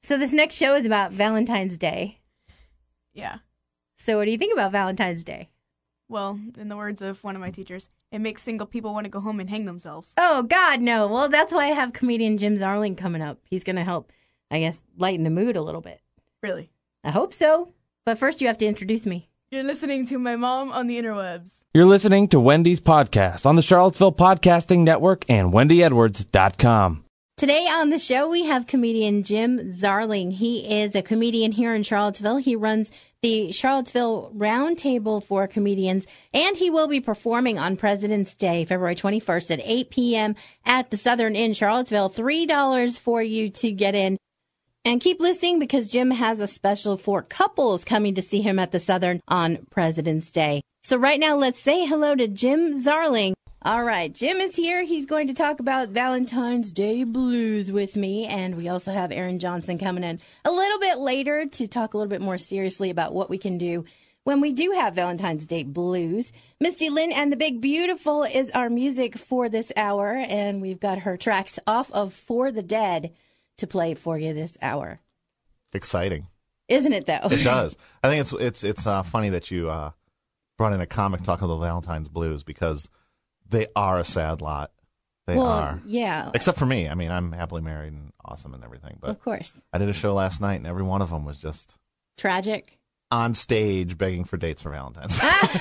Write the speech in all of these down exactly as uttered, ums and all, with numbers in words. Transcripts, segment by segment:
So this next show is about Valentine's Day. Yeah. So what do you think about Valentine's Day? Well, in the words of one of my teachers, it makes single people want to go home and hang themselves. Oh, God, no. Well, that's why I have comedian Jim Zarling coming up. He's going to help, I guess, lighten the mood a little bit. Really? I hope so. But first you have to introduce me. You're listening to my mom on the interwebs. You're listening to Wendy's podcast on the Charlottesville Podcasting Network and wendy edwards dot com. Today on the show, we have comedian Jim Zarling. He is a comedian here in Charlottesville. He runs the Charlottesville Roundtable for Comedians, and he will be performing on President's Day, February twenty-first at eight p.m. at the Southern Inn, Charlottesville. three dollars for you to get in. And keep listening because Jim has a special for couples coming to see him at the Southern on President's Day. So right now, let's say hello to Jim Zarling. All right, Jim is here. He's going to talk about Valentine's Day blues with me. And we also have Aaron Johnson coming in a little bit later to talk a little bit more seriously about what we can do when we do have Valentine's Day blues. Misty Lynn and the Big Beautiful is our music for this hour. And we've got her tracks off of For the Dead to play for you this hour. Exciting. Isn't it, though? It does. I think it's it's it's uh, funny that you uh, brought in a comic talking about Valentine's blues because they are a sad lot. They well, are. Yeah. Except for me. I mean, I'm happily married and awesome and everything. But of course. I did a show last night, and every one of them was just tragic. On stage begging for dates for Valentine's.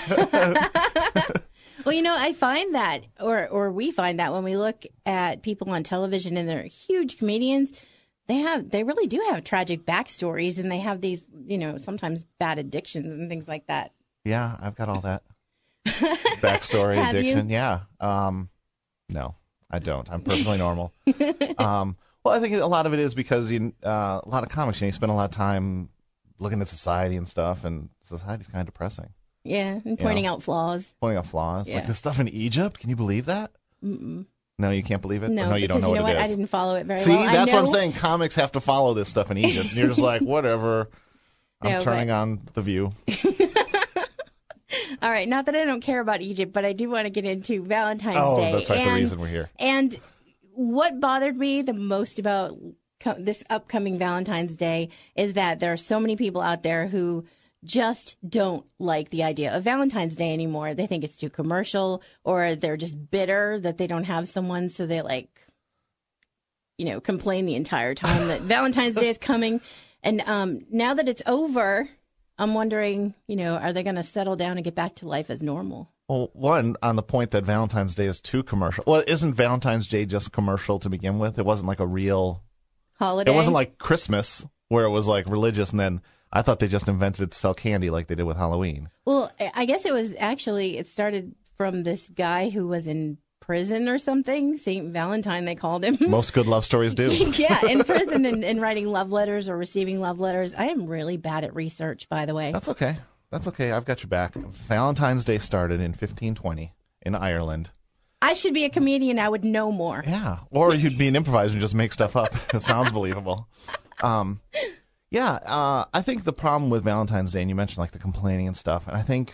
Well, you know, I find that, or or we find that when we look at people on television and they're huge comedians, they have they really do have tragic backstories, and they have these, you know, sometimes bad addictions and things like that. Yeah, I've got all that. Backstory, Have addiction, you? yeah. Um, no, I don't. I'm perfectly normal. um, well, I think a lot of it is because you, uh, a lot of comics, you know, you spend a lot of time looking at society and stuff, and society's kind of depressing. Yeah, and pointing You know, out flaws. Pointing out flaws. Yeah. Like the stuff in Egypt, can you believe that? Mm-mm. No, you can't believe it? No, Or no, you because don't know you know what what? it I is. didn't follow it very See, well. I that's what I'm know- saying. Comics have to follow this stuff in Egypt. And you're just like, whatever. I'm No, turning but- on The View. All right, not that I don't care about Egypt, but I do want to get into Valentine's Oh, Day. that's right, the and, reason we're here. And what bothered me the most about co- this upcoming Valentine's Day is that there are so many people out there who just don't like the idea of Valentine's Day anymore. They think it's too commercial, or they're just bitter that they don't have someone, so they like, you know, complain the entire time that Valentine's Day is coming. And um, now that it's over, I'm wondering, you know, are they going to settle down and get back to life as normal? Well, one, on the point that Valentine's Day is too commercial. Well, isn't Valentine's Day just commercial to begin with? It wasn't like a real holiday. It wasn't like Christmas where it was like religious, and then I thought they just invented it to sell candy like they did with Halloween. Well, I guess it was actually, it started from this guy who was in prison or something. Saint Valentine, they called him. Most good love stories do. Yeah, in prison and, and writing love letters or receiving love letters. I am really bad at research, by the way. That's okay. That's okay. I've got your back. Valentine's Day started in fifteen twenty in Ireland. I should be a comedian. I would know more. Yeah. Or you'd be an improviser and just make stuff up. It sounds believable. Um, yeah. Uh, I think the problem with Valentine's Day, and you mentioned like the complaining and stuff, and I think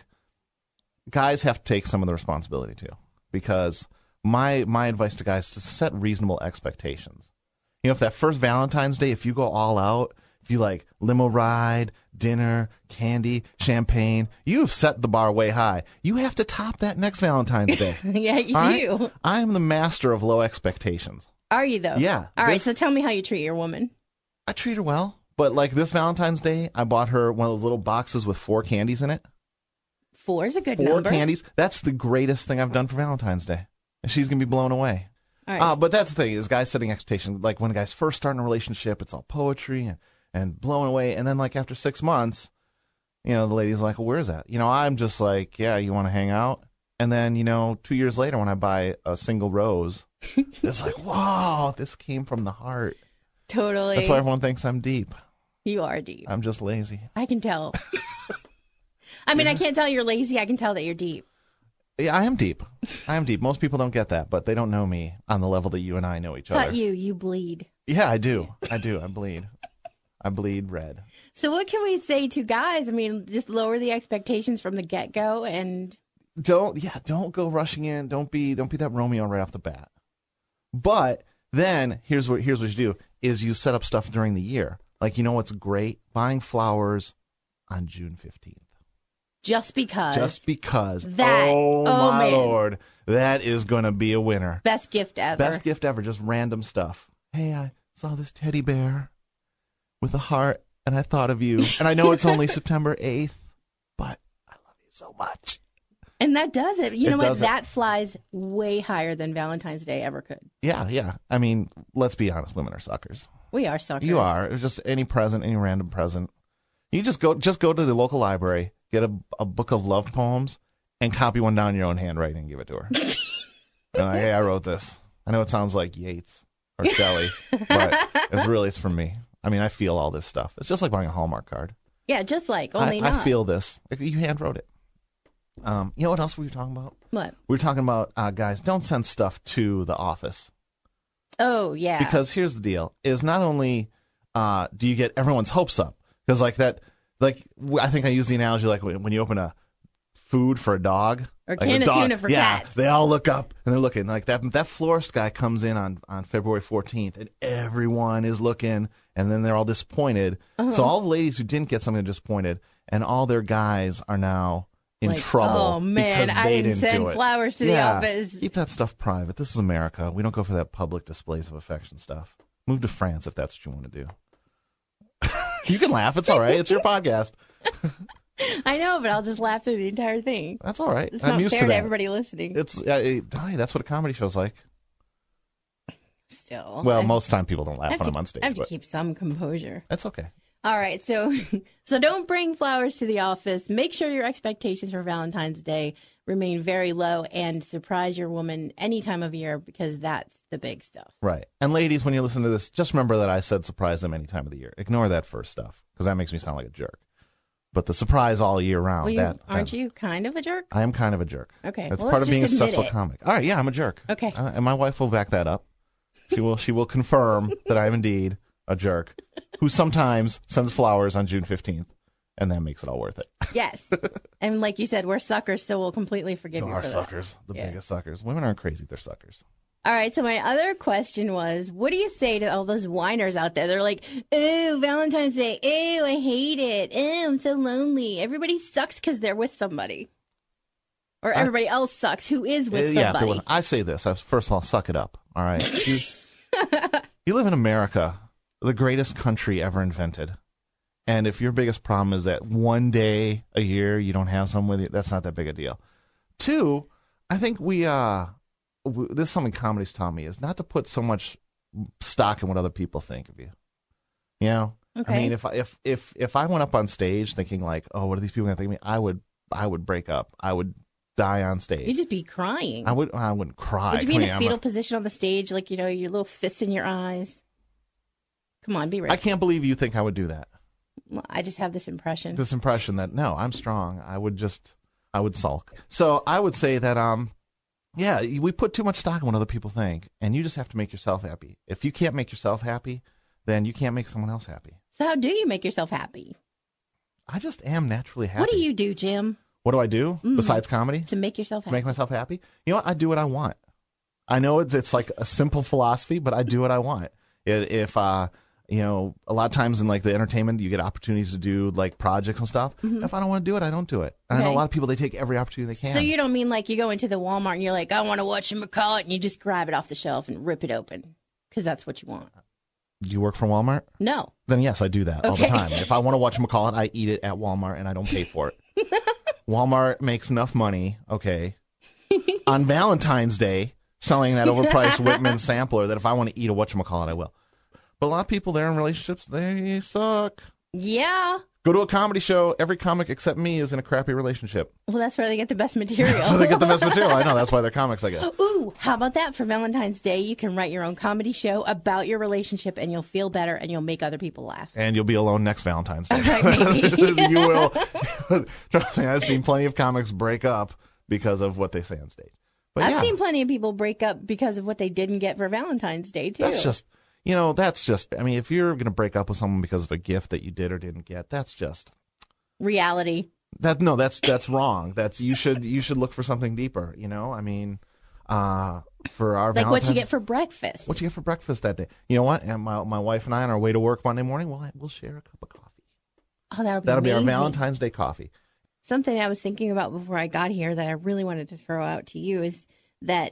guys have to take some of the responsibility too. Because my my advice to guys is to set reasonable expectations. You know, if that first Valentine's Day, if you go all out, if you like limo ride, dinner, candy, champagne, you've set the bar way high. You have to top that next Valentine's Day. Yeah, you All do. right? I am the master of low expectations. Are you, though? Yeah. All right, This- so tell me how you treat your woman. I treat her well. But like this Valentine's Day, I bought her one of those little boxes with four candies in it. Four is a good Four number. candies. That's the greatest thing I've done for Valentine's Day. And she's going to be blown away. All right. Uh, but that's the thing, is guys setting expectations. Like when guys first start in a relationship, it's all poetry and, and blown away. And then like after six months, you know, the lady's like, well, where's that? You know, I'm just like, yeah, you want to hang out? And then, you know, two years later when I buy a single rose, it's like, wow, this came from the heart. Totally. That's why everyone thinks I'm deep. You are deep. I'm just lazy. I can tell. I mean, I can't tell you're lazy. I can tell that you're deep. Yeah, I am deep. I am deep. Most people don't get that, but they don't know me on the level that you and I know each But other. you, you bleed. Yeah, I do. I do. I bleed. I bleed red. So what can we say to guys? I mean, just lower the expectations from the get-go and... Don't yeah, don't go rushing in. Don't be don't be that Romeo right off the bat. But then here's what here's what you do is you set up stuff during the year. Like, you know what's great? Buying flowers on June fifteenth. Just because. Just because. That, oh, oh, my man. Lord. That is going to be a winner. Best gift ever. Best gift ever. Just random stuff. Hey, I saw this teddy bear with a heart, and I thought of you. And I know it's only September eighth, but I love you so much. And that does it. You It know what? does it. That flies way higher than Valentine's Day ever could. Yeah, yeah. I mean, let's be honest. Women are suckers. We are suckers. You are. It's just any present, any random present. You just go, just go to the local library, get a, a book of love poems, and copy one down in your own handwriting and give it to her. And like, hey, I wrote this. I know it sounds like Yeats or Shelley, but it's really it's from me. I mean, I feel all this stuff. It's just like buying a Hallmark card. Yeah, just like, I, only I not. feel this. You hand wrote it. Um, you know what else we were talking about? What? We were talking about uh, guys, don't send stuff to the office. Oh, yeah. Because here's the deal: is not only uh, do you get everyone's hopes up, because like that, like w- I think I use the analogy like when, when you open a food for a dog Or like can a of dog, tuna for yeah, cats. they all look up and they're looking like that. That florist guy comes in on on February fourteenth, and everyone is looking, and then they're all disappointed. Uh-huh. So all the ladies who didn't get something are disappointed, and all their guys are now in Like, trouble. oh, man, because I they didn't didn't send do it. flowers to the Yeah. office. Keep that stuff private. This is America. We don't go for that public displays of affection stuff. Move to France if that's what you want to do. You can laugh. It's all right. It's your podcast. I know, but I'll just laugh through the entire thing. That's all right. It's I'm not used fair to to, that. everybody listening. It's uh, it, hey, that's what a comedy show's like. Still. Well, I most time people don't laugh have when to, I'm on stage, I have to but keep some composure. that's okay. All right, so so don't bring flowers to the office. Make sure your expectations for Valentine's Day remain very low, and surprise your woman any time of year, because that's the big stuff. Right. And ladies, when you listen to this, just remember that I said surprise them any time of the year. Ignore that first stuff, because that makes me sound like a jerk. But the surprise all year round, Well, you, that aren't that- you kind of a jerk? I am kind of a jerk. Okay, That's well, part let's of being a just admit successful it. comic. All right, yeah, I'm a jerk. Okay. Uh, and my wife will back that up. She will she will confirm that I am indeed a jerk who sometimes sends flowers on June fifteenth, and that makes it all worth it. Yes. And like you said, we're suckers, so we'll completely forgive We you are for that. suckers, the Yeah. biggest suckers. Women aren't crazy, they're suckers. All right, so my other question was, what do you say to all those whiners out there? They're like, ooh, Valentine's Day. Ooh, I hate it. Ooh, I'm so lonely. Everybody sucks because they're with somebody. Or I- everybody else sucks who is with Uh, yeah, if they somebody. would- I say this. I, first of all, suck it up. All right. You, you live in America, the greatest country ever invented. And if your biggest problem is that one day a year you don't have someone with you, that's not that big a deal. Two, I think we, uh, w- this is something comedy's taught me, is not to put so much stock in what other people think of you. You know? Okay. I mean, if, I- if, if, if I went up on stage thinking like, oh, what are these people going to think of me? I would, I would break up. I would die on stage. You'd just be crying. I would. I wouldn't cry. Would you be Come in here, a I'm fetal position on the stage, like, you know, your little fists in your eyes? Come on, be ready. I can't believe you think I would do that. Well, I just have this impression. This impression that no, I'm strong. I would just, I would sulk. So I would say that, um, yeah, we put too much stock in what other people think, and you just have to make yourself happy. If you can't make yourself happy, then you can't make someone else happy. So how do you make yourself happy? I just am naturally happy. What do you do, Jim, What do I do Mhm. besides comedy? to make yourself To happy? make myself happy? You know what? I do what I want. I know it's it's like a simple philosophy, but I do what I want. It, if uh, you know, a lot of times in like the entertainment, you get opportunities to do like projects and stuff. If I don't want to do it, I don't do it. And I know a Okay. lot of people, they take every opportunity they can. So you don't mean like you go into the Walmart and you're like, I want to watch him call it, and you just grab it off the shelf and rip it open because that's what you want. Do you work for Walmart? No. Then yes, I do that all the Okay. time. If I want to watch McCall, I eat it at Walmart and I don't pay for it. Walmart makes enough money, okay, on Valentine's Day selling that overpriced Whitman sampler that if I want to eat a whatchamacallit, I will. But a lot of people there in relationships, they suck. Yeah. Go to a comedy show. Every comic except me is in a crappy relationship. Well, that's where they get the best material. So they get the best material. I know. That's why they're comics, I guess. Ooh, how about that for Valentine's Day? You can write your own comedy show about your relationship, and you'll feel better, and you'll make other people laugh. And you'll be alone next Valentine's Day. Right, maybe. You will. Trust me, I've seen plenty of comics break up because of what they say on stage. But I've yeah, seen plenty of people break up because of what they didn't get for Valentine's Day, too. that's just, you know, that's just, I mean, if you're going to break up with someone because of a gift that you did or didn't get, that's just, reality. that, no, that's, that's wrong. That's, you should, you should look for something deeper, you know? I mean, uh, for our Like Valentine's. what you get for breakfast. What you get for breakfast that day? You know what? And my my wife and I on our way to work Monday morning, we'll we'll share a cup of coffee. Oh, that'll be That'll be our amazing. Valentine's Day coffee. Something I was thinking about before I got here that I really wanted to throw out to you is that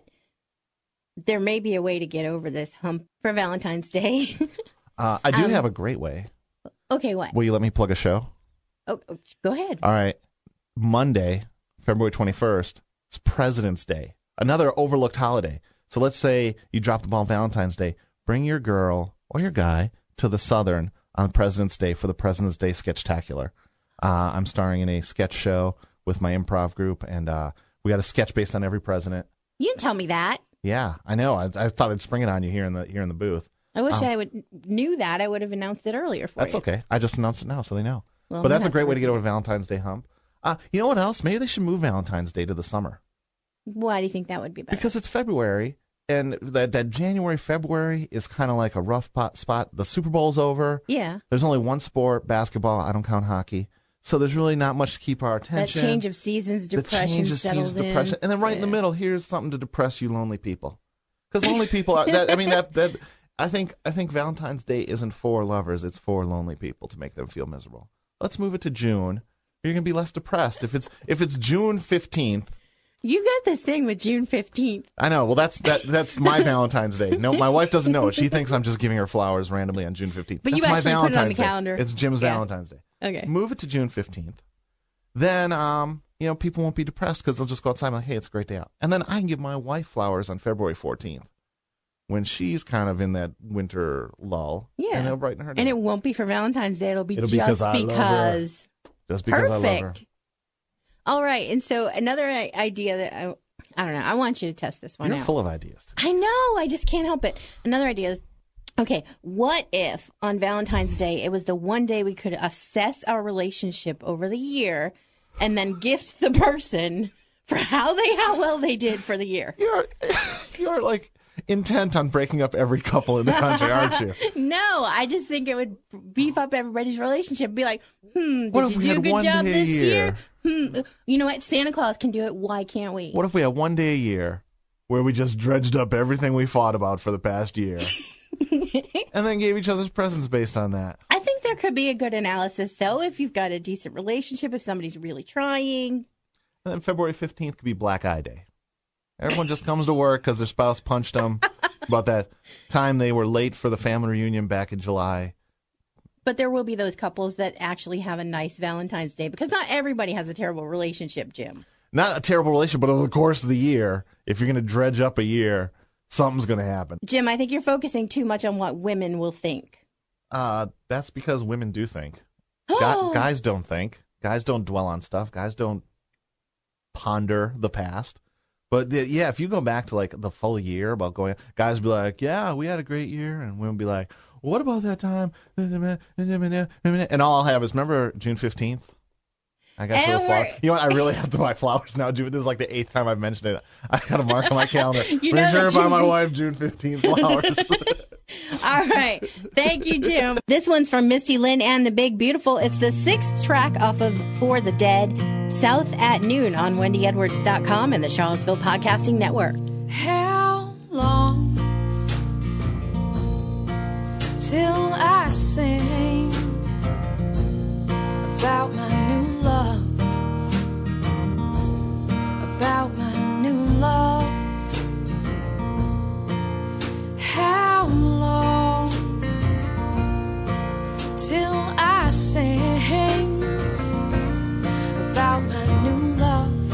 there may be a way to get over this hump for Valentine's Day. Uh, I do Um, have a great way. Okay, what? Will you let me plug a show? Oh, oh, go ahead. All right. Monday, February twenty-first, it's President's Day, another overlooked holiday. So let's say you drop the ball on Valentine's Day. Bring your girl or your guy to the Southern on President's Day for the President's Day Sketchtacular. Uh, I'm starring in a sketch show with my improv group, and uh, we got a sketch based on every president. You didn't tell me that. Yeah, I know. I, I thought I'd spring it on you here in the here in the booth. I wish Um, I would knew that. I would have announced it earlier for That's you. okay. I just announced it now, so they know. Well, but I'm that's gonna a great have way to to get over Valentine's Day hump. Uh, you know what else? Maybe they should move Valentine's Day to the summer. Why do you think that would be better? Because it's February, and that, that January, February is kind of like a rough pot spot. The Super Bowl's over. yeah, There's only one sport, basketball. I don't count hockey. So there's really not much to keep our that attention. change of seasons, the depression change of settles seasons, in. depression. And then right in the Yeah. middle, here's something to depress you lonely people. Because lonely people are, that, I mean, that, that, I think, I think Valentine's Day isn't for lovers. It's for lonely people to make them feel miserable. Let's move it to June. You're going to be less depressed. If it's, if it's June fifteenth, You got this thing with June fifteenth. I know. Well, that's that. That's my Valentine's Day. No, my wife doesn't know it. She thinks I'm just giving her flowers randomly on June fifteenth. But you that's my actually put it on the Valentine's Day. calendar. It's Jim's Yeah. Valentine's Day. Okay. Move it to June fifteenth. Then, um, you know, people won't be depressed because they'll just go outside and be like, hey, it's a great day out. And then I can give my wife flowers on February fourteenth when she's kind of in that winter lull. Yeah. And it'll brighten her day. And it won't be for Valentine's Day. It'll be It'll be just 'cause I love her. because. just because I love her. Perfect. All right. And so another i- idea that I, I don't know, I want you to test this one You're out. full of ideas. I know. I just can't help it. Another idea is, okay, what if on Valentine's Day it was the one day we could assess our relationship over the year and then gift the person for how they how well they did for the year? You're, you're like intent on breaking up every couple in the country, aren't you? No, I just think it would beef up everybody's relationship. Be like, hmm, What did if you we do a had good one job day a this year? year? Hmm, you know what? Santa Claus can do it. Why can't we? What if we had one day a year where we just dredged up everything we fought about for the past year and then gave each other's presents based on that? I think there could be a good analysis, though, if you've got a decent relationship, if somebody's really trying. And then February fifteenth could be Black Eye Day. Everyone just comes to work because their spouse punched them about that time they were late for the family reunion back in July. But there will be those couples that actually have a nice Valentine's Day because not everybody has a terrible relationship, Jim. Not a terrible relationship, but over the course of the year, if you're going to dredge up a year, something's going to happen. Jim, I think you're focusing too much on what women will think. Uh, that's because women do think. Gu- guys don't think. Guys don't dwell on stuff. Guys don't ponder the past. But the, yeah, if you go back to like the full year about going, guys be like, yeah, we had a great year. And women be like, what about that time? And all I'll have is, remember June fifteenth? I got And you a flower. we're- You know what? I really have to buy flowers now, June. This is like the eighth time I've mentioned it. I got to mark on my calendar. You Make know sure that to buy you- my wife June fifteenth flowers. All right. Thank you, Jim. This one's from Misty Lynn and the Big Beautiful. It's the sixth track off of For the Dead, South at Noon on Wendy Edwards dot com and the Charlottesville Podcasting Network. How long till I sing about my new love, about my new love? How long till I sing about my new love,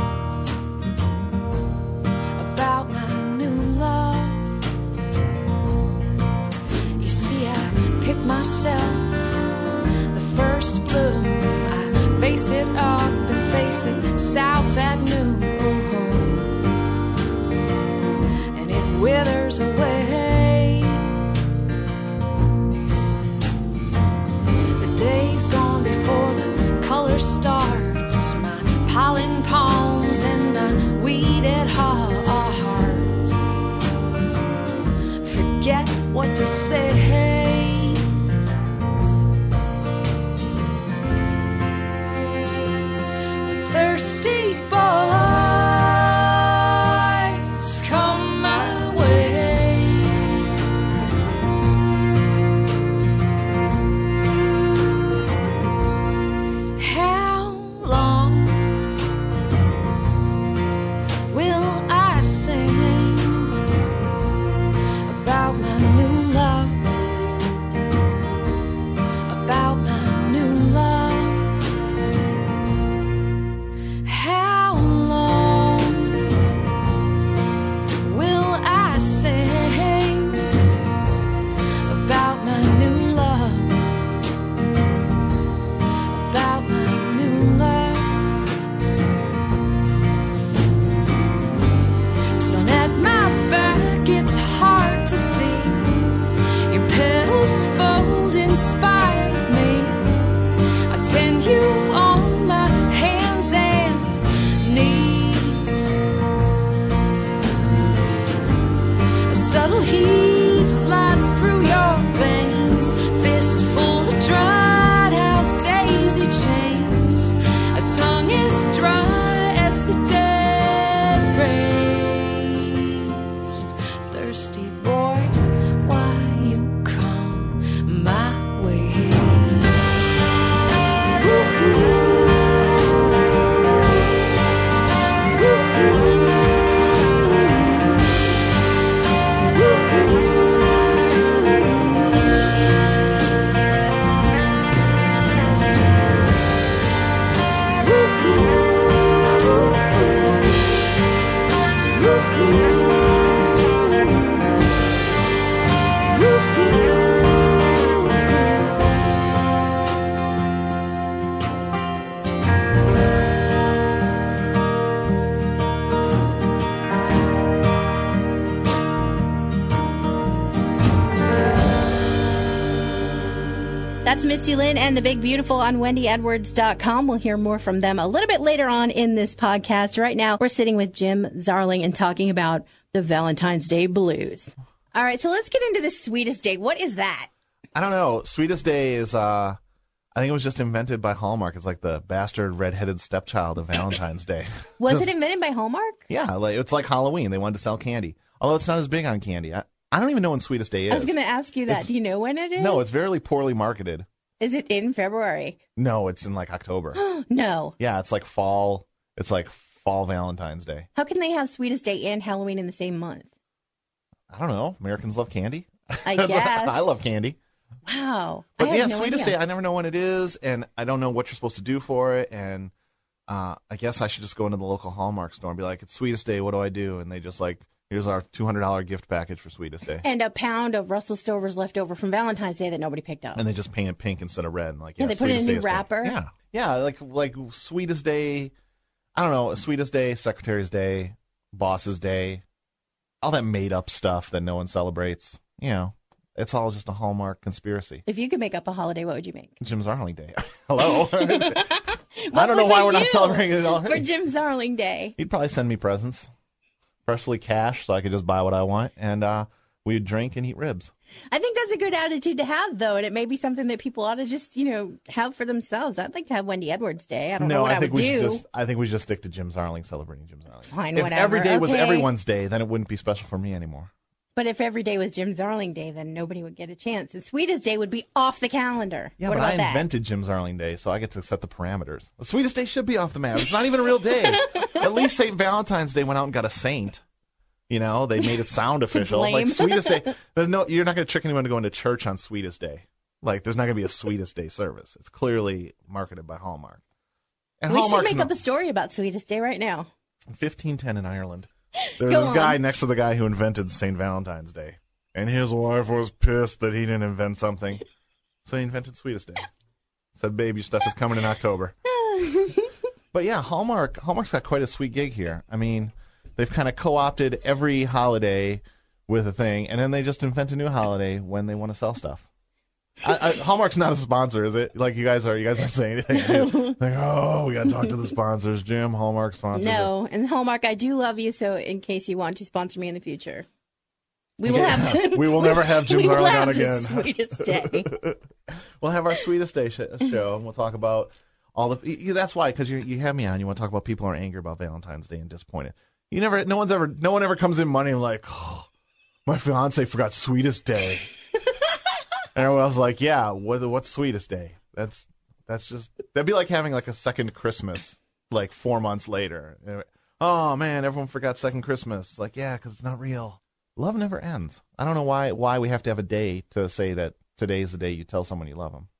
about my new love? You see, I pick myself the first bloom. I face it up and face it south at noon, and it withers away. The day's gone before the color starts. My pollen palms and my weeded heart forget what to say. When thirsty boys come That's Misty Lynn and the Big Beautiful on Wendy Edwards dot com. We'll hear more from them a little bit later on in this podcast. Right now, we're sitting with Jim Zarling and talking about the Valentine's Day blues. All right, so let's get into the Sweetest Day. What is that? I don't know. Sweetest Day is, uh, I think it was just invented by Hallmark. It's like the bastard redheaded stepchild of Valentine's Day. Was Just- it invented by Hallmark? Yeah, like it's like Halloween. They wanted to sell candy, although it's not as big on candy. I, I don't even know when Sweetest Day is. I was going to ask you that. It's- Do you know when it is? No, it's very poorly marketed. Is it in February? No, it's in like October. No. Yeah, it's like fall. It's like fall Valentine's Day. How can they have Sweetest Day and Halloween in the same month? I don't know. Americans love candy. I guess. I love candy. Wow. But I had yeah, no Sweetest idea. Day, I never know when it is, and I don't know what you're supposed to do for it. And uh, I guess I should just go into the local Hallmark store and be like, it's Sweetest Day, what do I do? And they just like, here's our two hundred dollars gift package for Sweetest Day. And a pound of Russell Stover's left over from Valentine's Day that nobody picked up. And they just paint it pink instead of red. And like, yeah, Yeah, they put it in a Sweetest new Day is pink. wrapper. Yeah, yeah, like like Sweetest Day, I don't know, Sweetest Day, Secretary's Day, Boss's Day, all that made up stuff that no one celebrates. You know, it's all just a Hallmark conspiracy. If you could make up a holiday, what would you make? Jim Zarling Day. Hello. I What don't know would why we we're not do celebrating it For already. Jim Zarling Day. He'd probably send me presents, preferably cash, so I could just buy what I want, and uh, we'd drink and eat ribs. I think that's a good attitude to have, though, and it may be something that people ought to just, you know, have for themselves. I'd like to have Wendy Edwards Day. I don't know No, what I, I, think would we should do. just. I think we should just stick to Jim Zarling, celebrating Jim Zarling. Fine, if whatever. every day was Okay. everyone's day, then it wouldn't be special for me anymore. But if every day was Jim Zarling Day, then nobody would get a chance. And Sweetest Day would be off the calendar. Yeah, what but about I that? invented Jim Zarling Day, so I get to set the parameters. The Sweetest Day should be off the map. It's not even a real day. At least Saint Valentine's Day went out and got a saint. You know, they made it sound official. blame. Like Sweetest Day, there's no. You're not going to trick anyone to go into church on Sweetest Day. Like, there's not going to be a Sweetest Day service. It's clearly marketed by Hallmark. And we should Hallmark's make not- up a story about Sweetest Day right now. fifteen ten in Ireland. There's Go this on. guy next to the guy who invented Saint Valentine's Day. And his wife was pissed that he didn't invent something. So he invented Sweetest Day. Said, babe, your stuff is coming in October. But yeah, Hallmark, Hallmark's got quite a sweet gig here. I mean, they've kind of co-opted every holiday with a thing, and then they just invent a new holiday when they want to sell stuff. I, I, Hallmark's not a sponsor, is it? Like you guys are, you guys aren't saying anything. Like, oh, we got to talk to the sponsors. Jim, Hallmark sponsor. No, and Hallmark, I do love you, so in case you want to sponsor me in the future, we will Yeah. have. We will never have Jim we will Zarling have on the again. Sweetest Day. We'll have our Sweetest Day sh- show, and we'll talk about all the. y- y- That's why, because you you have me on. You want to talk about people who are angry about Valentine's Day and disappointed. You never. No one's ever. No one ever comes in Monday and like, oh, my fiance forgot Sweetest Day. And everyone else is like, yeah, what, what's Sweetest Day? That's that's just that'd be like having like a second Christmas like four months later. And, oh man, everyone forgot second Christmas. It's like, yeah, because it's not real. Love never ends. I don't know why why we have to have a day to say that today's the day you tell someone you love them.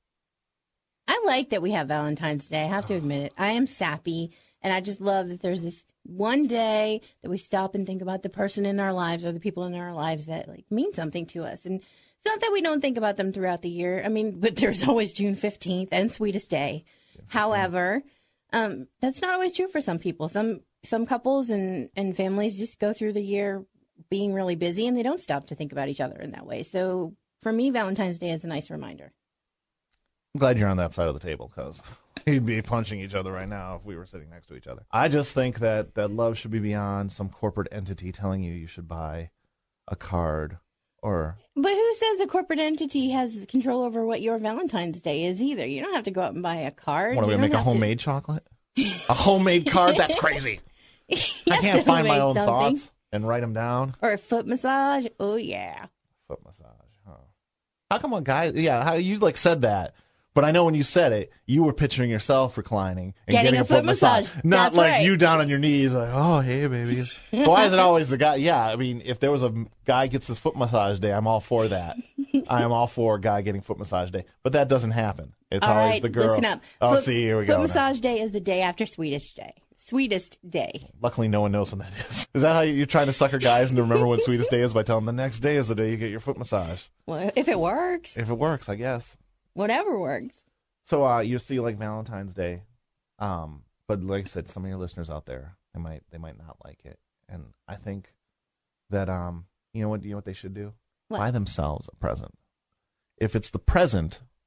I like that we have Valentine's Day. I have to admit it. I am sappy, and I just love that there's this one day that we stop and think about the person in our lives or the people in our lives that like mean something to us. And it's not that we don't think about them throughout the year. I mean, but there's always June fifteenth and Sweetest Day. However, um, that's not always true for some people. Some some couples and, and families just go through the year being really busy, and they don't stop to think about each other in that way. So for me, Valentine's Day is a nice reminder. I'm glad you're on that side of the table because we'd be punching each other right now if we were sitting next to each other. I just think that, that love should be beyond some corporate entity telling you you should buy a card or. But who says a corporate entity has control over what your Valentine's Day is either? You don't have to go out and buy a card. What are we You going to make don't a have to- homemade chocolate? A homemade card? That's crazy. I Yes, can't find my homemade own something. thoughts and write them down. Or a foot massage. Oh, yeah. Foot massage. Huh. How come a guy? Yeah, how you like said that, but I know when you said it, you were picturing yourself reclining and Getting getting, a foot massage. not That's like right. you down on your knees, like, oh hey baby. But why is it always the guy? Yeah, I mean, if there was a guy gets his foot massage day, I'm all for that. I am all for a guy getting foot massage day, but that doesn't happen. It's All always right, the girl. listen up. Oh, foot, see, here we foot go. now. massage day is the day after Sweetest Day. Sweetest Day. Luckily, no one knows when that is. Is that how you- you're trying to sucker guys into remember when Sweetest Day is by telling them the next day is the day you get your foot massage? Well, if it works, If it works, I guess. whatever works. So uh, you see, like Valentine's Day, um, but like I said, some of your listeners out there, they might they might not like it, and I think that um, you know what you know what they should do? What? Buy themselves a present. If it's the present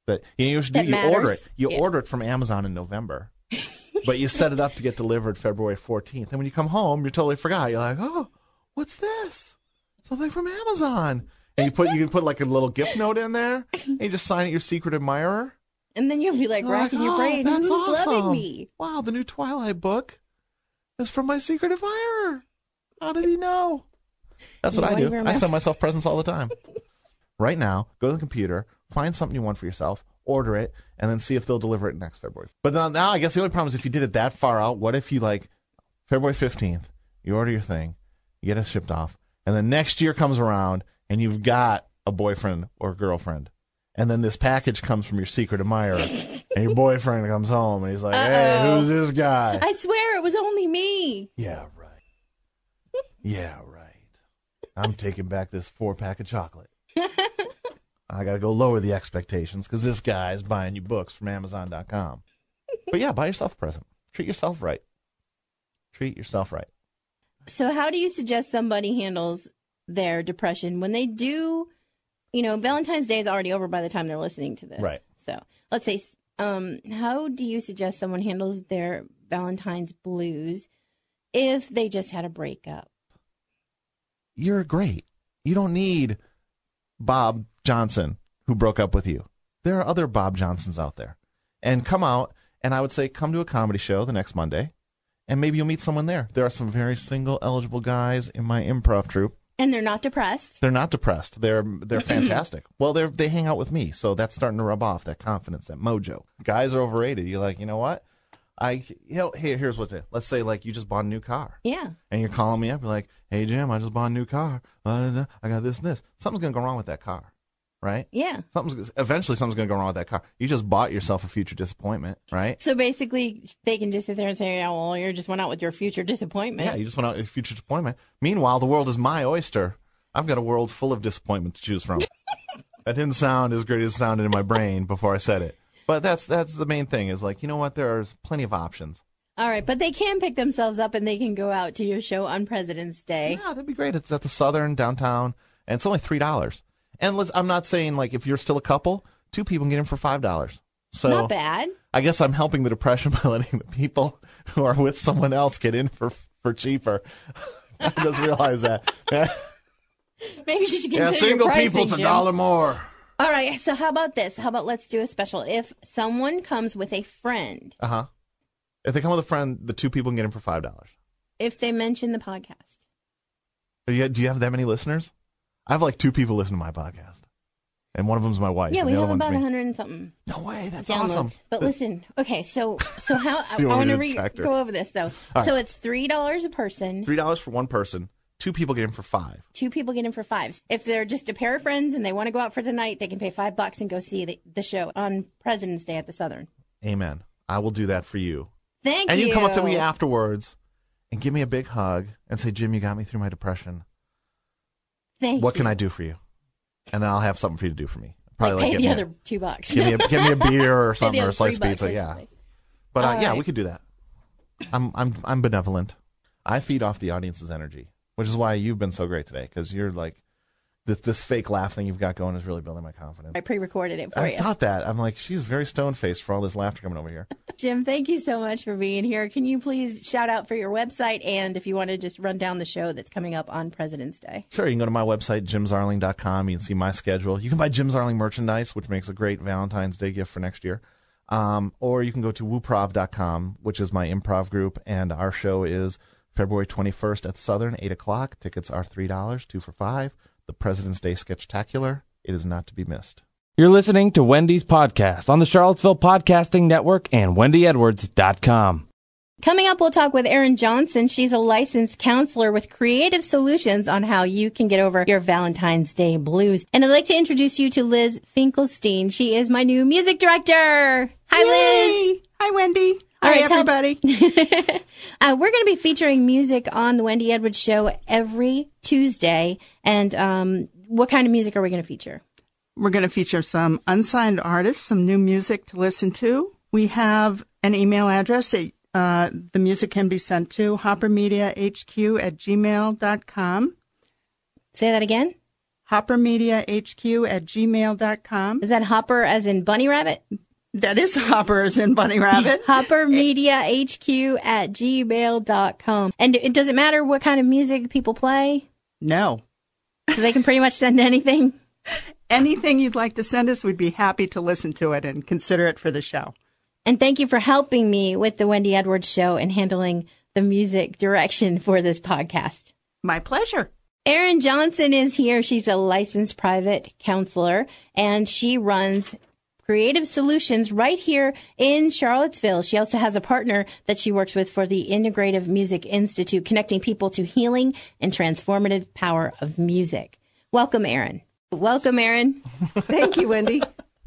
That you, know, you, should do, That you order matters. it. You Yeah. order it from Amazon in November, but you set it up to get delivered February fourteenth. And when you come home, you totally forgot. You're like, oh, what's this? Something from Amazon. And you put you can put like a little gift note in there, and you just sign it your secret admirer. And then you'll be like You're racking like, your oh, brain. That's Who's awesome. loving me? Wow, the new Twilight book is from my secret admirer. How did he know? That's You what I won't do. even I remember. send myself presents all the time. Right now, go to the computer, find something you want for yourself, order it, and then see if they'll deliver it next February. But now, now I guess the only problem is if you did it that far out, what if you like February fifteenth, you order your thing, you get it shipped off, and then next year comes around and you've got a boyfriend or girlfriend. And then this package comes from your secret admirer, and your boyfriend comes home and he's like, "Hey, Uh-oh. who's this guy?" I swear it was only me. Yeah, right. Yeah, right. I'm taking back this four pack of chocolate. I gotta go lower the expectations because this guy's buying you books from Amazon dot com. But yeah, buy yourself a present. Treat yourself right. Treat yourself right. So how do you suggest somebody handles their depression when they do, you know, Valentine's Day is already over by the time they're listening to this. Right. So let's say, um, how do you suggest someone handles their Valentine's blues if they just had a breakup? You're great. You don't need Bob Johnson who broke up with you. There are other Bob Johnsons out there. And come out, and I would say come to a comedy show the next Monday, and maybe you'll meet someone there. There are some very single, eligible guys in my improv troupe. And they're not depressed. They're not depressed. They're they're fantastic. Well, they they hang out with me, so that's starting to rub off, that confidence, that mojo. Guys are overrated. You're like, you know what? I you know, here, here's what. To, let's say like you just bought a new car. Yeah. And you're calling me up. You're like, hey, Jim, I just bought a new car. Uh, I got this and this. Something's going to go wrong with that car, right? Yeah. Something's Eventually, something's going to go wrong with that car. You just bought yourself a future disappointment, right? So basically, they can just sit there and say, oh, well, you just went out with your future disappointment. Yeah, you just went out with a future disappointment. Meanwhile, the world is my oyster. I've got a world full of disappointment to choose from. That didn't sound as great as it sounded in my brain before I said it. But that's that's the main thing is like, you know what? There's plenty of options. All right, but they can pick themselves up and they can go out to your show on President's Day. Yeah, that'd be great. It's at the Southern downtown, and it's only three dollars. And let's, I'm not saying like if you're still a couple, two people can get in for five dollars. So Not bad. I guess I'm helping the depression by letting the people who are with someone else get in for for cheaper. I just realized that. Maybe you should Yeah, consider single your pricing, people, it's a Jim. dollar more. All right, so how about this? How about let's do a special. If someone comes with a friend, Uh huh. If they come with a friend, the two people can get in for five dollars. if they mention the podcast. Do you, do you have that many listeners? I have like two people listen to my podcast, and one of them's my wife. Yeah, and we the have other one's about a me. hundred and something No way, that's downloads. awesome. But listen, okay, so so how I, You want want me to to re- track her? go over this though. All So right. it's three dollars a person. Three dollars for one person. Two people get in for five. Two people get in for five. If they're just a pair of friends and they want to go out for the night, they can pay five bucks and go see the, the show on President's Day at the Southern. Amen. I will do that for you. Thank And you. you come up to me afterwards and give me a big hug and say, Jim, you got me through my depression. Thank What you. can I do for you? And then I'll have something for you to do for me. Like, Probably pay like, the get other me two bucks. a, give me a give me a beer or Pay something the or a other slice three of pizza. bucks, Yeah. actually. But uh, All yeah, right. we could do that. I'm I'm I'm benevolent. I feed off the audience's energy, which is why you've been so great today, because you're like this, this fake laugh thing you've got going is really building my confidence. I pre-recorded it for I you. thought that. I'm like, she's very stone-faced for all this laughter coming over here. Jim, thank you so much for being here. Can you please shout out for your website and if you want to just run down the show that's coming up on President's Day? Sure, you can go to my website, jim zarling dot com. You can see my schedule. You can buy Jim Zarling merchandise, which makes a great Valentine's Day gift for next year. Um, or you can go to wooprov dot com, which is my improv group, and our show is February twenty-first at the Southern, eight o'clock. Tickets are three dollars, two for five. The President's Day Sketchtacular. It is not to be missed. You're listening to Wendy's podcast on the Charlottesville Podcasting Network and wendy edwards dot com. Coming up, we'll talk with Erin Johnson. She's a licensed counselor with creative solutions on how you can get over your Valentine's Day blues. And I'd like to introduce you to Liz Finkelstein. She is my new music director. Hi, Liz. Hi, Wendy. All Hi, right, tell- everybody. uh, we're going to be featuring music on the Wendy Edwards Show every Tuesday. And um, what kind of music are we going to feature? We're going to feature some unsigned artists, some new music to listen to. We have an email address that uh, the music can be sent to, hopper media h q at gmail dot com. Say that again. hopper media h q at gmail dot com. Is that Hopper as in bunny rabbit? That is Hopper as in bunny rabbit. Hopper Media H Q at gmail dot com. And it doesn't matter what kind of music people play? No. So they can pretty much send anything? Anything you'd like to send us, we'd be happy to listen to it and consider it for the show. And thank you for helping me with the Wendy Edwards Show and handling the music direction for this podcast. My pleasure. Erin Johnson is here. She's a licensed private counselor, and she runs Creative Solutions right here in Charlottesville. She also has a partner that she works with for the Integrative Music Institute, connecting people to healing and transformative power of music. Welcome, Erin. Welcome, Erin. Thank you, Wendy.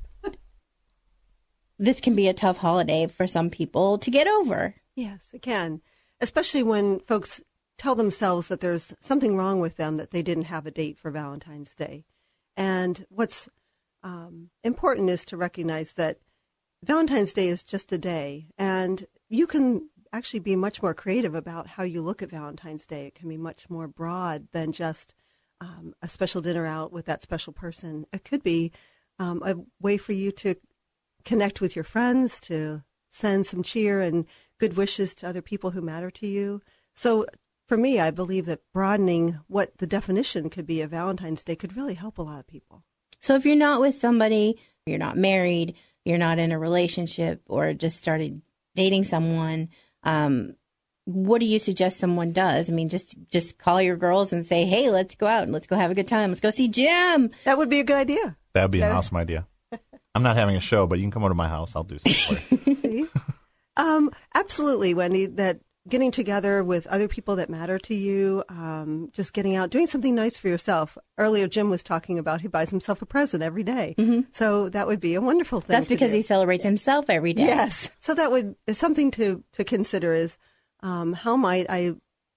This can be a tough holiday for some people to get over. Yes, it can, especially when folks tell themselves that there's something wrong with them, that they didn't have a date for Valentine's Day. And what's um, important is to recognize that Valentine's Day is just a day, and you can actually be much more creative about how you look at Valentine's Day. It can be much more broad than just um, a special dinner out with that special person. It could be um, a way for you to connect with your friends, to send some cheer and good wishes to other people who matter to you. So for me, I believe that broadening what the definition could be of Valentine's Day could really help a lot of people. So if you're not with somebody, you're not married, you're not in a relationship, or just started dating someone, um, what do you suggest someone does? I mean, just just call your girls and say, hey, let's go out and let's go have a good time. Let's go see Jim. That would be a good idea. That would be an That- awesome idea. I'm not having a show, but you can come over to my house. I'll do something for you. See? Um, absolutely, Wendy, that getting together with other people that matter to you, um, just getting out, doing something nice for yourself. Earlier, Jim was talking about he buys himself a present every day. Mm-hmm. So that would be a wonderful thing. That's to because do. he celebrates himself every day. Yes. So that would something to, to consider is um, how might I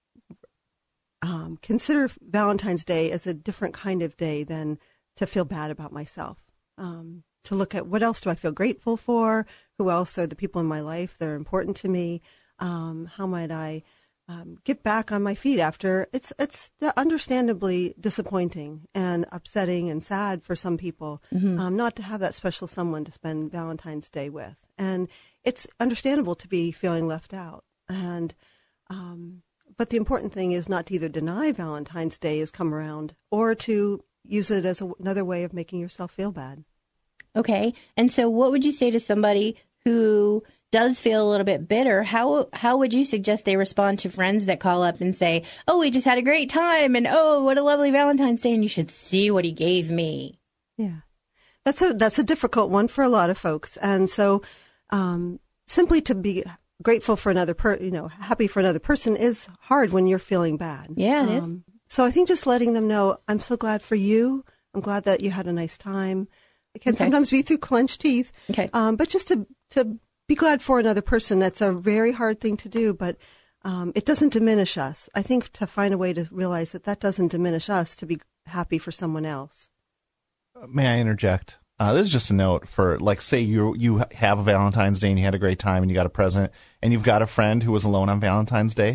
um, consider Valentine's Day as a different kind of day than to feel bad about myself. Um, to look at what else do I feel grateful for? Who else are the people in my life that are important to me? Um, how might I um, get back on my feet after it's it's understandably disappointing and upsetting and sad for some people mm-hmm. um, not to have that special someone to spend Valentine's Day with. And it's understandable to be feeling left out. And um, but the important thing is not to either deny Valentine's Day has come around or to use it as a, another way of making yourself feel bad. Okay. And so what would you say to somebody who does feel a little bit bitter? How how would you suggest they respond to friends that call up and say, oh, we just had a great time, and oh, what a lovely Valentine's Day, and you should see what he gave me? Yeah. That's a that's a difficult one for a lot of folks. And so um, simply to be grateful for another per you know, happy for another person is hard when you're feeling bad. Yeah, it um, is. So I think just letting them know, I'm so glad for you. I'm glad that you had a nice time. It can okay. sometimes be through clenched teeth. Okay. Um, but just to, to be glad for another person, that's a very hard thing to do, but um, it doesn't diminish us. I think to find a way to realize that that doesn't diminish us to be happy for someone else. May I interject? Uh, this is just a note for, like, say you you have a Valentine's Day and you had a great time and you got a present and you've got a friend who was alone on Valentine's Day.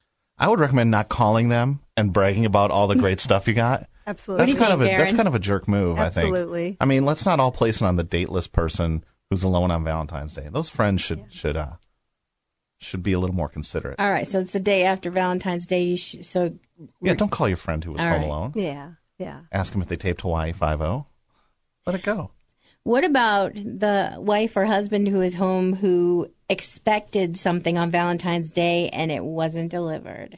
I would recommend not calling them and bragging about all the great stuff you got. Absolutely. That's kind think, of a Aaron? that's kind of a jerk move, Absolutely. I think. Absolutely. I mean, let's not all place it on the dateless person who's alone on Valentine's Day. Those friends should yeah. should uh should be a little more considerate. All right, so it's the day after Valentine's Day. You sh- so yeah, don't call your friend who was all home right. alone. Yeah, yeah. Ask them if they taped Hawaii Five-O. Let it go. What about the wife or husband who is home who expected something on Valentine's Day and it wasn't delivered?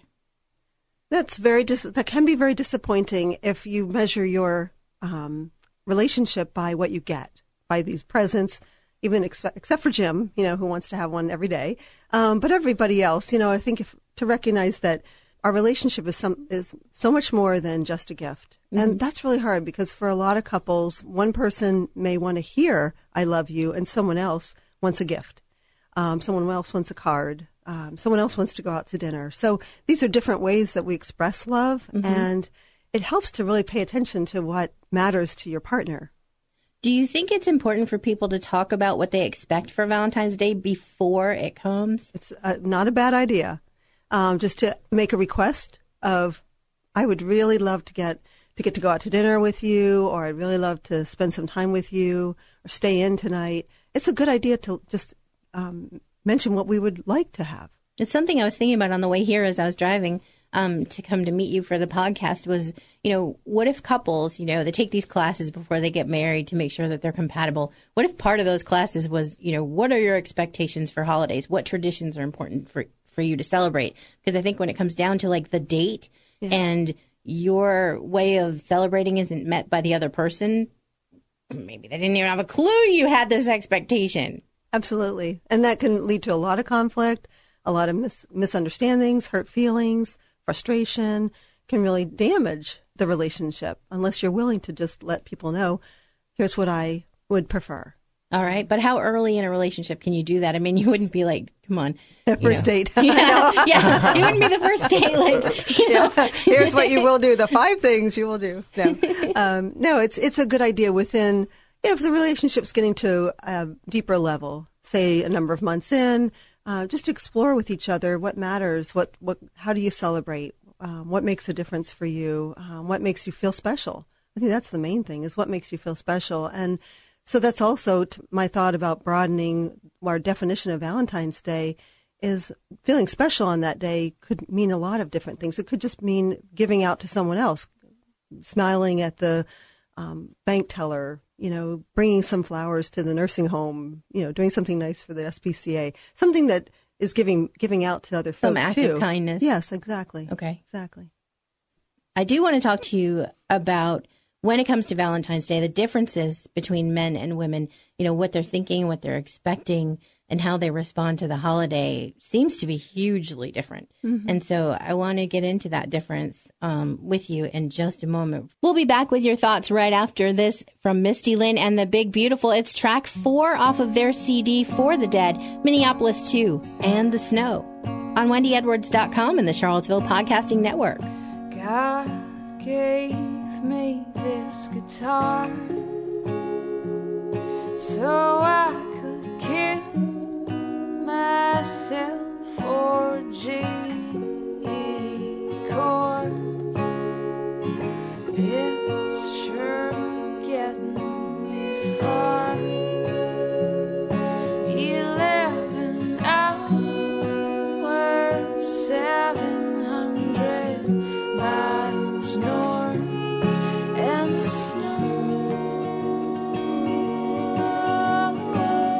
That's very dis- that can be very disappointing if you measure your um, relationship by what you get, by these presents, even ex- except for Jim, you know, who wants to have one every day. Um, but everybody else, you know, I think if, to recognize that our relationship is some is so much more than just a gift. Mm-hmm. And that's really hard because for a lot of couples, one person may want to hear "I love you" and someone else wants a gift. Um, someone else wants a card. Um, someone else wants to go out to dinner. So these are different ways that we express love, mm-hmm. and it helps to really pay attention to what matters to your partner. Do you think it's important for people to talk about what they expect for Valentine's Day before it comes? It's uh, not a bad idea. Um, just to make a request of, I would really love to get to get to go out to dinner with you, or I'd really love to spend some time with you, or stay in tonight. It's a good idea to just um, mention what we would like to have. It's something I was thinking about on the way here as I was driving um, to come to meet you for the podcast was, you know, what if couples, you know, they take these classes before they get married to make sure that they're compatible. What if part of those classes was, you know, what are your expectations for holidays? What traditions are important for, for you to celebrate? Because I think when it comes down to like the date yeah. and your way of celebrating isn't met by the other person, maybe they didn't even have a clue you had this expectation. Absolutely. And that can lead to a lot of conflict, a lot of mis- misunderstandings, hurt feelings, frustration, can really damage the relationship unless you're willing to just let people know, here's what I would prefer. All right. But how early in a relationship can you do that? I mean, you wouldn't be like, come on. The first know. date. yeah, yeah. You wouldn't be the first date. Like, you know. Yeah. Here's what you will do. The five things you will do. No, um, no it's it's a good idea within, you know, if the relationship's getting to a deeper level, say a number of months in, uh, just to explore with each other what matters, what, what, how do you celebrate, um, what makes a difference for you, um, what makes you feel special. I think that's the main thing, is what makes you feel special. And so that's also t- my thought about broadening our definition of Valentine's Day is feeling special on that day could mean a lot of different things. It could just mean giving out to someone else, smiling at the um, bank teller, you know, bringing some flowers to the nursing home, you know, doing something nice for the S P C A, something that is giving giving out to other some folks act too. of kindness. Yes, exactly. Okay. Exactly. I do want to talk to you about, when it comes to Valentine's Day, the differences between men and women, you know, what they're thinking, what they're expecting, and how they respond to the holiday seems to be hugely different. Mm-hmm. And so I want to get into that difference um, with you in just a moment. We'll be back with your thoughts right after this from Misty Lynn and the Big Beautiful. It's track four off of their C D For the Dead, Minneapolis two, and The Snow on Wendy Edwards dot com and the Charlottesville Podcasting Network. God gave me this guitar so I could kill myself for a G chord. It's sure getting me far. Eleven hours, seven hundred miles north, and the snow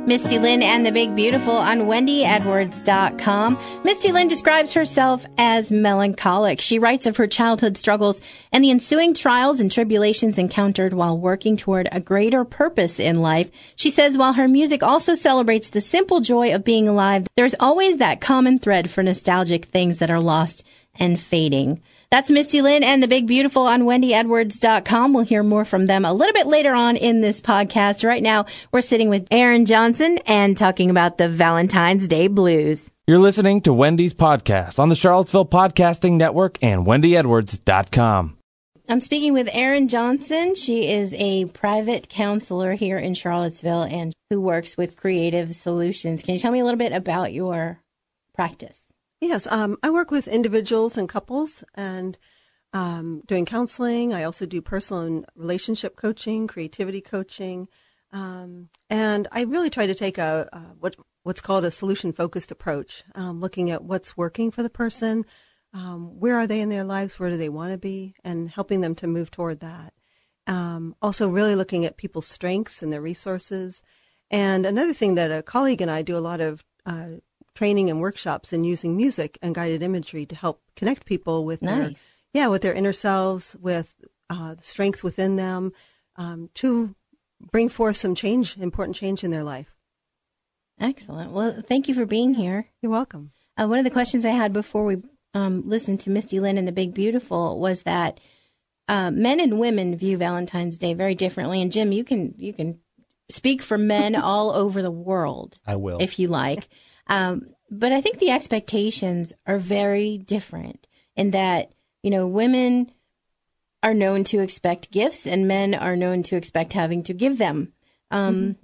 Misty Lynn and the Big Beautiful on Wendy Edwards dot com. Misty Lynn describes herself as melancholic. She writes of her childhood struggles and the ensuing trials and tribulations encountered while working toward a greater purpose in life. She says while her music also celebrates the simple joy of being alive, there's always that common thread for nostalgic things that are lost and fading. That's Misty Lynn and the Big Beautiful on Wendy Edwards dot com. We'll hear more from them a little bit later on in this podcast. Right now, we're sitting with Aaron Johnson and talking about the Valentine's Day blues. You're listening to Wendy's podcast on the Charlottesville Podcasting Network and Wendy Edwards dot com. I'm speaking with Erin Johnson. She is a private counselor here in Charlottesville and who works with Creative Solutions. Can you tell me a little bit about your practice? Yes, um, I work with individuals and couples and um, doing counseling. I also do personal and relationship coaching, creativity coaching, um, and I really try to take a, a what what's called a solution-focused approach, um, looking at what's working for the person, um, where are they in their lives, where do they want to be, and helping them to move toward that. Um, also, really looking at people's strengths and their resources. And another thing that a colleague and I do a lot of uh, training and workshops in using music and guided imagery to help connect people with Nice. their yeah with their inner selves, with uh, the strength within them, um, to bring forth some change, important change in their life. Excellent. Well, thank you for being here. You're welcome. Uh, one of the questions I had before we um, listened to Misty Lynn and the Big Beautiful was that uh, men and women view Valentine's Day very differently. And Jim, you can you can speak for men all over the world. I will, if you like. Um, but I think the expectations are very different in that, you know, women are known to expect gifts and men are known to expect having to give them. Um, mm-hmm.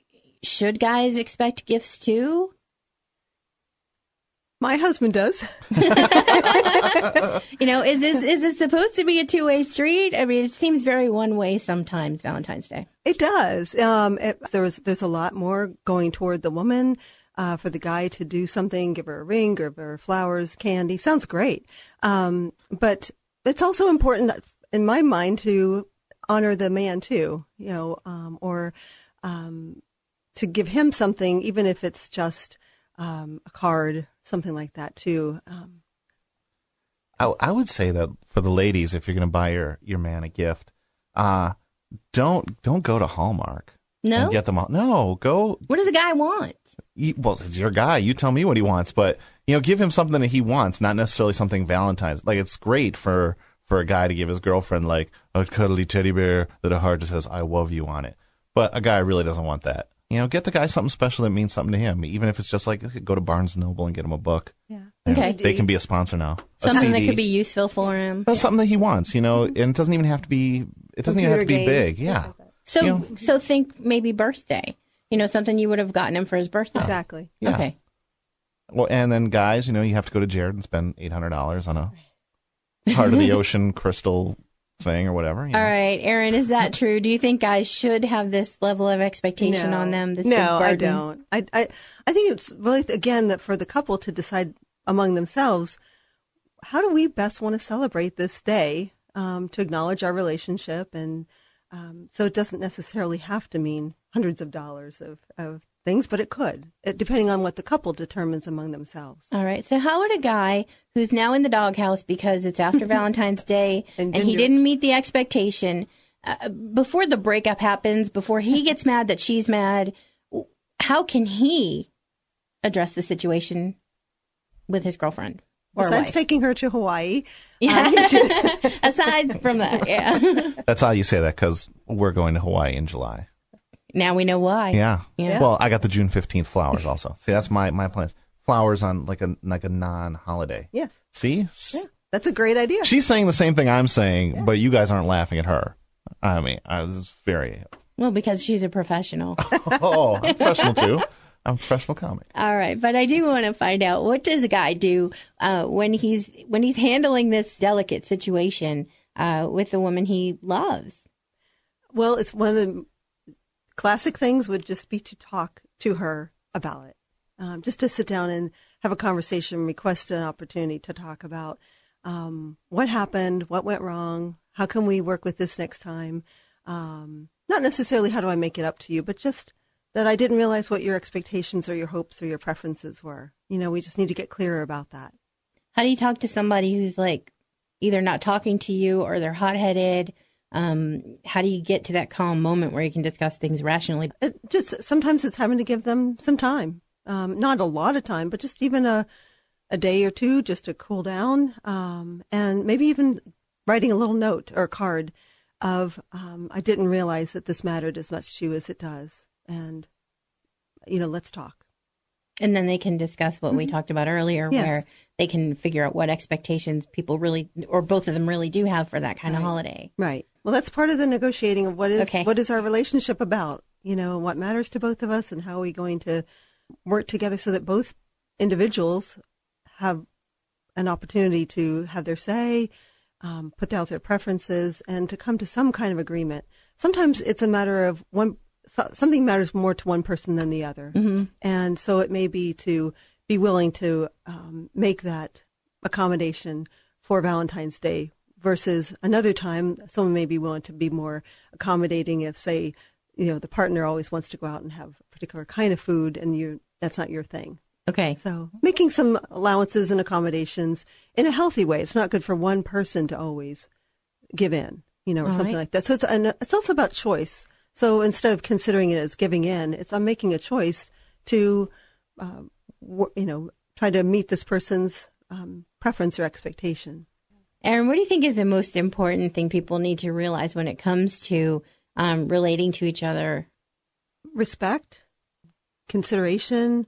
Should guys expect gifts too? My husband does. You know, is this is this supposed to be a two-way street? I mean, it seems very one-way sometimes, Valentine's Day. It does. Um, it, there's there's a lot more going toward the woman. Uh, for the guy to do something, give her a ring, give her flowers, candy, sounds great. Um, but it's also important, in my mind, to honor the man too, you know, um, or um, to give him something, even if it's just um, a card, something like that too. Um, I, I would say that for the ladies, if you're going to buy your, your man a gift, uh, don't don't go to Hallmark. No? And get them all. No, go. What does a guy want? You, well, it's your guy. You tell me what he wants, but you know, give him something that he wants, not necessarily something Valentine's. Like it's great for for a guy to give his girlfriend like a cuddly teddy bear that a heart just says "I love you" on it. But a guy really doesn't want that. You know, get the guy something special that means something to him, even if it's just like go to Barnes and Noble and get him a book. Yeah. You know, Okay. they can be a sponsor now. A Something C D. that could be useful for him. That's something that he wants, you know, and it doesn't even have to be. It doesn't even have to be Computer big. games, Yeah. things like that. So, You know- so think maybe birthday. You know, something you would have gotten him for his birthday. Exactly. Yeah. Okay. Well, and then guys, you know, you have to go to Jared and spend eight hundred dollars on a heart of the ocean crystal thing or whatever. You know? All right, Erin, is that true? Do you think guys should have this level of expectation No. on them? This no, big I burden? don't. I, I, I think it's really, again, that for the couple to decide among themselves, how do we best want to celebrate this day um, to acknowledge our relationship? And um, so it doesn't necessarily have to mean hundreds of dollars of, of things, but it could, it, depending on what the couple determines among themselves. All right. So how would a guy who's now in the doghouse because it's after Valentine's Day And and, he didn't do- didn't meet the expectation, uh, before the breakup happens, before he gets mad that she's mad, how can he address the situation with his girlfriend or Besides wife? taking her to Hawaii, Yeah. um, you should- Aside from that, yeah. That's how you say that because we're going to Hawaii in July. Now we know why. Yeah. Yeah. Well, I got the June fifteenth flowers also. See, that's my, my plans. Flowers on like a like a non-holiday. yes, See? S- yeah, that's a great idea. She's saying the same thing I'm saying, but you guys aren't laughing at her. I mean, I was very. Well, because she's a professional. Oh, I'm professional too. I'm a professional comic. All right, but I do want to find out, what does a guy do uh, when he's when he's handling this delicate situation uh, with the woman he loves? Well, it's one of the classic things would just be to talk to her about it. Um, just to sit down and have a conversation, request an opportunity to talk about um, what happened, what went wrong, how can we work with this next time? Um, not necessarily how do I make it up to you, but just that I didn't realize what your expectations or your hopes or your preferences were. You know, we just need to get clearer about that. How do you talk to somebody who's like either not talking to you or they're hot-headed? Um, how do you get to that calm moment where you can discuss things rationally? It just sometimes it's having to give them some time, um, not a lot of time, but just even a a day or two just to cool down, um, and maybe even writing a little note or a card of um, I didn't realize that this mattered as much to you as it does, and you know, let's talk. And then they can discuss what mm-hmm. we talked about earlier, yes. where they can figure out what expectations people really, or both of them really do have for that kind right. of holiday. Right. Well, that's part of the negotiating of what is okay. what is our relationship about, you know, and what matters to both of us, and how are we going to work together so that both individuals have an opportunity to have their say, um, put out their preferences, and to come to some kind of agreement. Sometimes it's a matter of one. Something matters more to one person than the other. Mm-hmm. And so it may be to be willing to um, make that accommodation for Valentine's Day versus another time someone may be willing to be more accommodating if, say, you know, the partner always wants to go out and have a particular kind of food and you that's not your thing. Okay. So making some allowances and accommodations in a healthy way. It's not good for one person to always give in, you know, or All something right. like that. So it's, and it's also about choice. So instead of considering it as giving in, it's I'm making a choice to, uh, w- you know, try to meet this person's um, preference or expectation. Erin, what do you think is the most important thing people need to realize when it comes to um, relating to each other? Respect, consideration,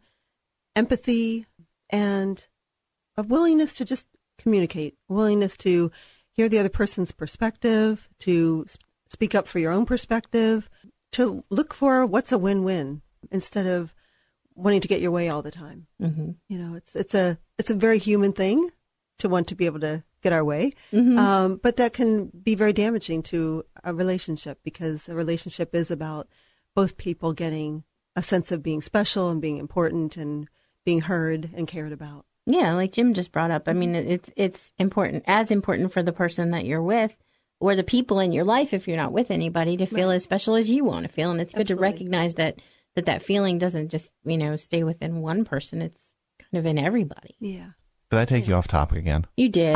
empathy, and a willingness to just communicate, willingness to hear the other person's perspective, to speak up for your own perspective, to look for what's a win-win instead of wanting to get your way all the time. Mm-hmm. You know, it's it's a it's a very human thing to want to be able to get our way, Mm-hmm. um, but that can be very damaging to a relationship because a relationship is about both people getting a sense of being special and being important and being heard and cared about. Yeah, like Jim just brought up. I mean, it's it's important, as important for the person that you're with or the people in your life, if you're not with anybody, to feel Right. as special as you want to feel. And it's good Absolutely. to recognize that, that that feeling doesn't just, you know, stay within one person. It's kind of in everybody. Yeah. Did I take you off topic again? You did.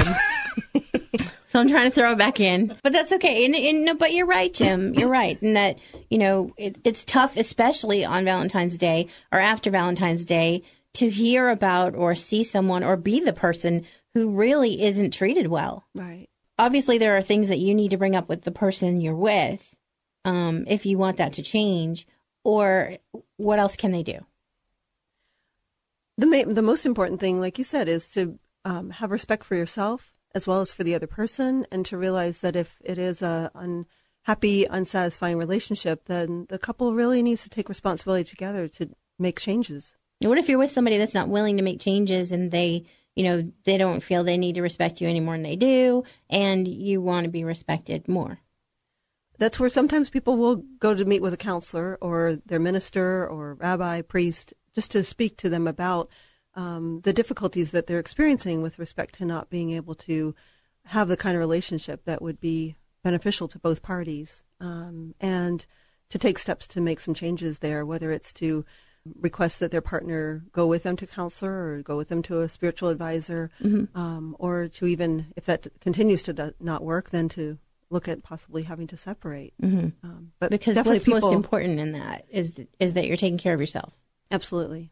So I'm trying to throw it back in, but that's okay. And, and no, but you're right, Jim. You're right. And that, you know, it, it's tough, especially on Valentine's Day or after Valentine's Day, to hear about or see someone or be the person who really isn't treated well. Right. Obviously, there are things that you need to bring up with the person you're with, um, if you want that to change, or what else can they do? The ma- the most important thing, like you said, is to um, have respect for yourself as well as for the other person, and to realize that if it is a unhappy, unsatisfying relationship, then the couple really needs to take responsibility together to make changes. And what if you're with somebody that's not willing to make changes and they, you know, they don't feel they need to respect you any more than they do, and you want to be respected more? That's where sometimes people will go to meet with a counselor or their minister or rabbi, priest, just to speak to them about um, the difficulties that they're experiencing with respect to not being able to have the kind of relationship that would be beneficial to both parties, um, and to take steps to make some changes there, whether it's to request that their partner go with them to counselor or go with them to a spiritual advisor, Mm-hmm. um, or to even, if that continues to do, not work, then to look at possibly having to separate. Mm-hmm. Um, but Because definitely what's people, most important in that is is that you're taking care of yourself. Absolutely.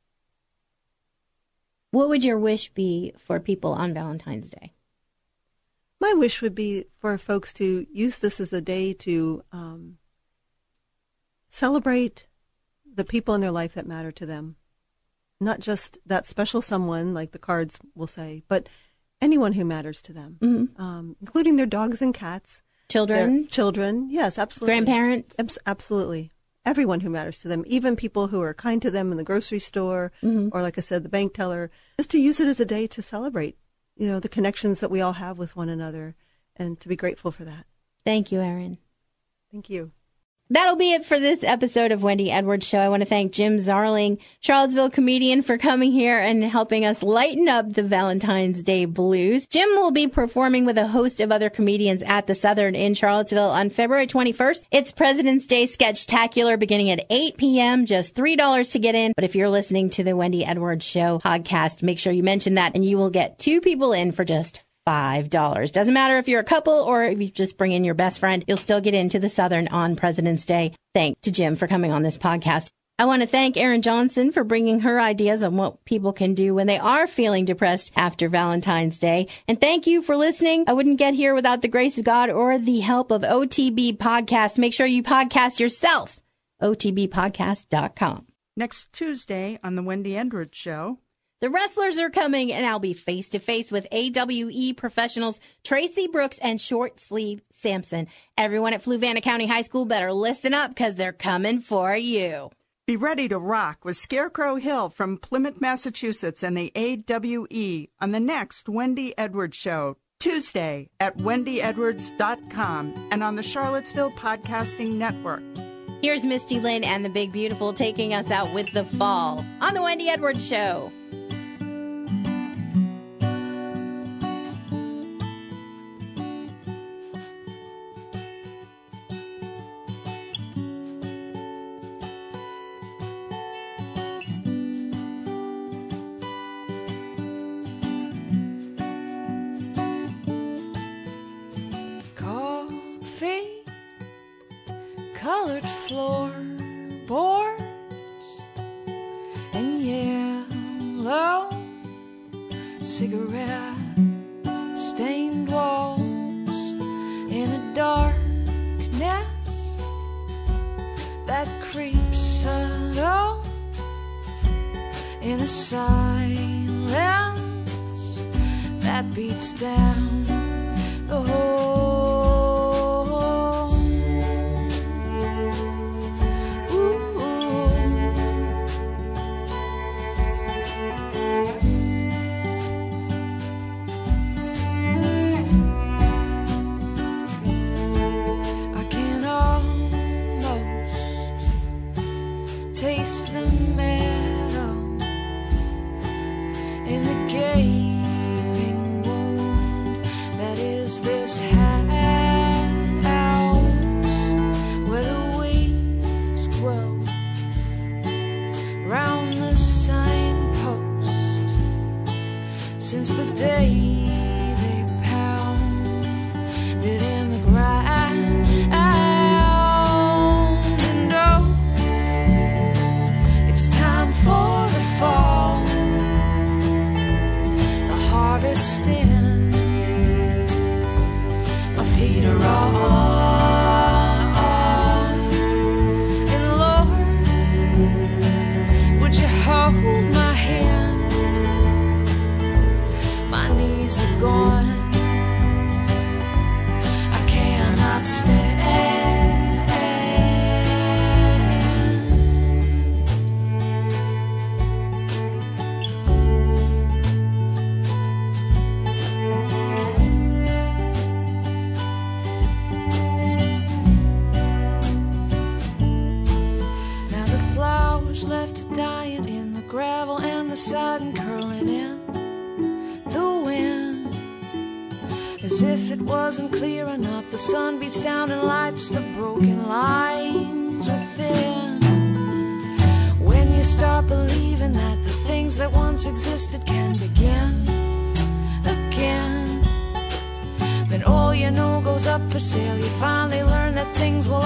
What would your wish be for people on Valentine's Day? My wish would be for folks to use this as a day to um, celebrate the people in their life that matter to them. Not just that special someone, like the cards will say, but anyone who matters to them, Mm-hmm. um, including their dogs and cats, Children, their children. Yes, absolutely. grandparents. Abs- absolutely. Everyone who matters to them, even people who are kind to them in the grocery store, Mm-hmm. or like I said, the bank teller, just to use it as a day to celebrate, you know, the connections that we all have with one another, and to be grateful for that. Thank you, Erin. Thank you. That'll be it for this episode of Wendy Edwards Show. I want to thank Jim Zarling, Charlottesville comedian, for coming here and helping us lighten up the Valentine's Day blues. Jim will be performing with a host of other comedians at the Southern in Charlottesville on February twenty-first. It's President's Day Sketchtacular beginning at eight p.m., just three dollars to get in. But if you're listening to the Wendy Edwards Show podcast, make sure you mention that and you will get two people in for just five dollars. Doesn't matter if you're a couple or if you just bring in your best friend, you'll still get into the Southern on President's Day. Thanks to Jim for coming on this podcast. I want to thank Erin Johnson for bringing her ideas on what people can do when they are feeling depressed after Valentine's Day. And thank you for listening. I wouldn't get here without the grace of God or the help of O T B Podcast. Make sure you podcast yourself. O T B podcast dot com. Next Tuesday on the Wendy Edwards Show, the wrestlers are coming, and I'll be face-to-face with A W E professionals Tracy Brooks and Short Sleeve Sampson. Everyone at Fluvanna County High School better listen up because they're coming for you. be ready to rock with Scarecrow Hill from Plymouth, Massachusetts and the A W E on the next Wendy Edwards Show, Tuesday at wendy edwards dot com and on the Charlottesville Podcasting Network. Here's Misty Lynn and the Big Beautiful taking us out with The Fall on the Wendy Edwards Show. Colored floorboards and yellow cigarette stained walls in a darkness that creeps subtle in a silence that beats down the whole. Taste the meadow in the gaping wound that is this house where the weeds grow round the signpost since the day they pounded in the ground. For the fall, the harvest in, my feet are on. And Lord, would you hold my hand? My knees are gone, I cannot stand. Left dying in the gravel and the sodden curling in the wind. As if it wasn't clear enough, the sun beats down and lights the broken lines within. When you start believing that the things that once existed can begin again, then all you know goes up for sale. You finally learn that things will